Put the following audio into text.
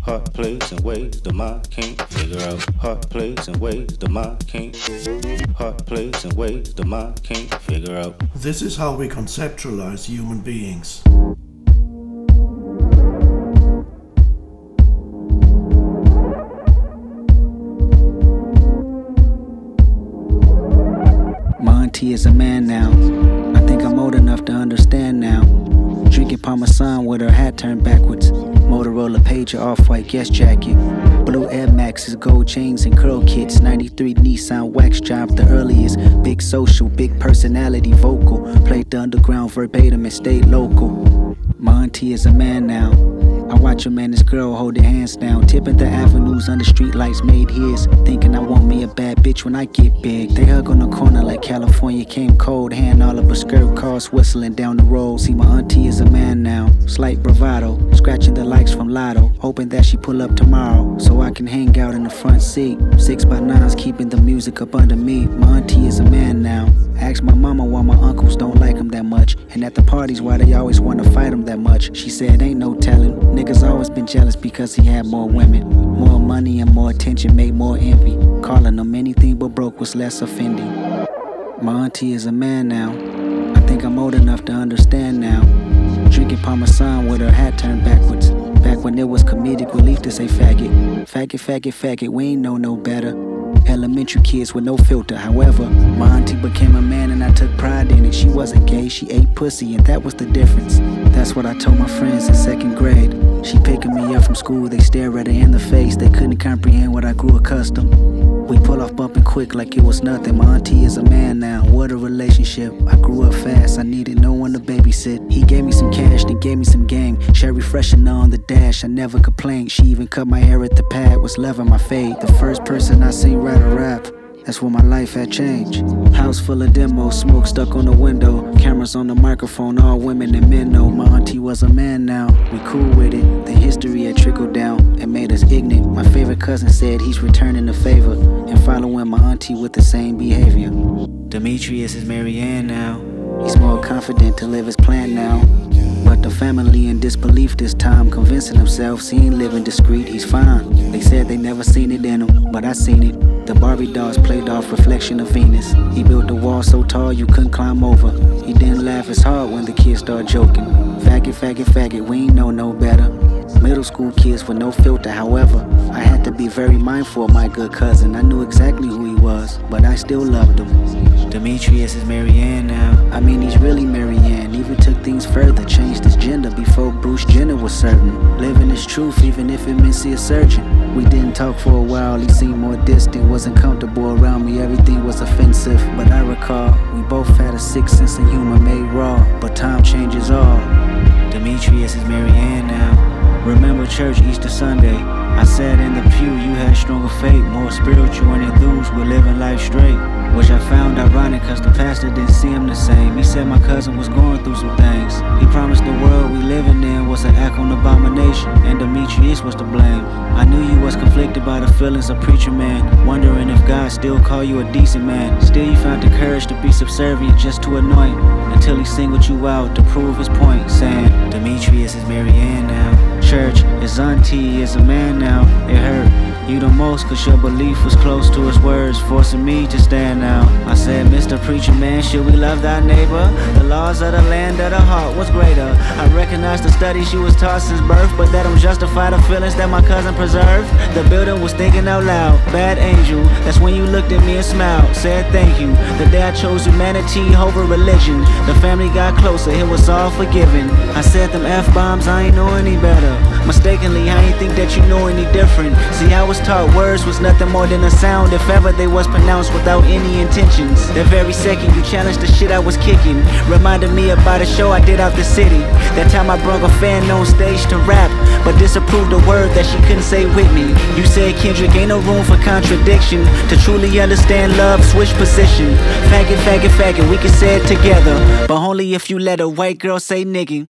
Hot place and ways the mind can't figure out. Hot place and ways the mind can't. Hot place and ways the mind can't figure out. This is how we conceptualize human beings. My auntie is a man now. I think I'm old enough to understand now. Drinking Parmesan with her hat turned backwards. Motorola Pager, off-white guest jacket. Blue Air Maxes, gold chains and curl kits. 93 Nissan wax job, the earliest. Big social, big personality, vocal. Played the underground verbatim and stayed local. My auntie is a man now. I watch him and his girl hold their hands down. Tipping the avenues under streetlights made his. Thinking I want me a bad bitch when I get big. They hug on the corner like California came cold. Hand all of her skirt, cars whistling down the road. See, my auntie is a man now. Slight bravado, scratching the likes from Lotto. Hoping that she pull up tomorrow so I can hang out in the front seat. 6x9s keeping the music up under me. My auntie is a man now. Asked my mama why my uncles don't like him that much. And at the parties why they always wanna fight him that much. She said ain't no telling. Niggas always been jealous because he had more women. More money and more attention made more envy. Calling him anything but broke was less offending. My auntie is a man now. I think I'm old enough to understand now. Drinking Parmesan with her hat turned backwards. Back when it was comedic relief to say faggot. Faggot, faggot, faggot, we ain't know no better. Elementary kids with no filter. However, my auntie became a man and I took pride in it. She wasn't gay, she ate pussy and that was the difference. That's what I told my friends in second grade. She picking me up from school, they stare at her in the face. They couldn't comprehend what I grew accustomed. We pull off bumping quick like it was nothing. My auntie is a man now, what a relationship. I grew up fast, I needed no one to babysit. He gave me some cash, then gave me some game. Cherry freshener on the dash, I never complained. She even cut my hair at the pad, was loving my fade. The first person I seen write a rap, that's when my life had changed. House full of demos, smoke stuck on the window. Cameras on the microphone, all women and men know. My auntie was a man now, we cool with it. The history had trickled down and made us ignorant. My favorite cousin said he's returning the favor and following my auntie with the same behavior. Demetrius is Marianne now. He's more confident to live his plan now. But the family in disbelief this time, convincing themselves he ain't living discreet, he's fine. They said they never seen it in him, but I seen it. The Barbie dolls played off reflection of Venus. He built a wall so tall you couldn't climb over. He didn't laugh as hard when the kids started joking. Faggot, faggot, faggot, we ain't know no better. Middle school kids with no filter, however, I had to be very mindful of my good cousin. I knew exactly who he was, but I still loved him. Demetrius is Marianne now. I mean, he's really Marianne. Even took things further, changed his gender before Bruce Jenner was certain. Living his truth, even if it meant see a surgeon. We didn't talk for a while, he seemed more distant. Wasn't comfortable around me, everything was offensive. But I recall, we both had a sick sense of humor made raw. But time changes all. Demetrius is Marianne now. Remember church Easter Sunday. I sat in the pew, you had stronger faith, more spiritual and enthused with living life straight. Which I found ironic cause the pastor didn't see him the same. He said my cousin was going through some things. He promised the world we living in was an act on abomination, and Demetrius was to blame. I knew you was conflicted by the feelings of preacher man, wondering if God still call you a decent man. Still you found the courage to be subservient just to annoy him, until he singled you out to prove his point, saying Demetrius is Marianne now. Church, his auntie is a man now. It hurt you the most cause your belief was close to his words, forcing me to stand out. I said, Mr. Preacher Man, should we love thy neighbor? The laws of the land of the heart was greater. I recognize the studies she was taught since birth, but that don't justify the feelings that my cousin preserved. The building was thinking out loud, bad angel. That's when you looked at me and smiled, said thank you. The day I chose humanity over religion, the family got closer, it was all forgiven. I said them F-bombs, I ain't know any better. Mistakenly, I ain't think that you know any different. See, I was taught words was nothing more than a sound, if ever they was pronounced without any intentions. That very second you challenged the shit I was kicking, reminded me about a show I did out the city. That time I brought a fan on stage to rap, but disapproved a word that she couldn't say with me. You said, Kendrick, ain't no room for contradiction. To truly understand love, switch position. Faggot, faggot, faggot, we can say it together, but only if you let a white girl say nigga.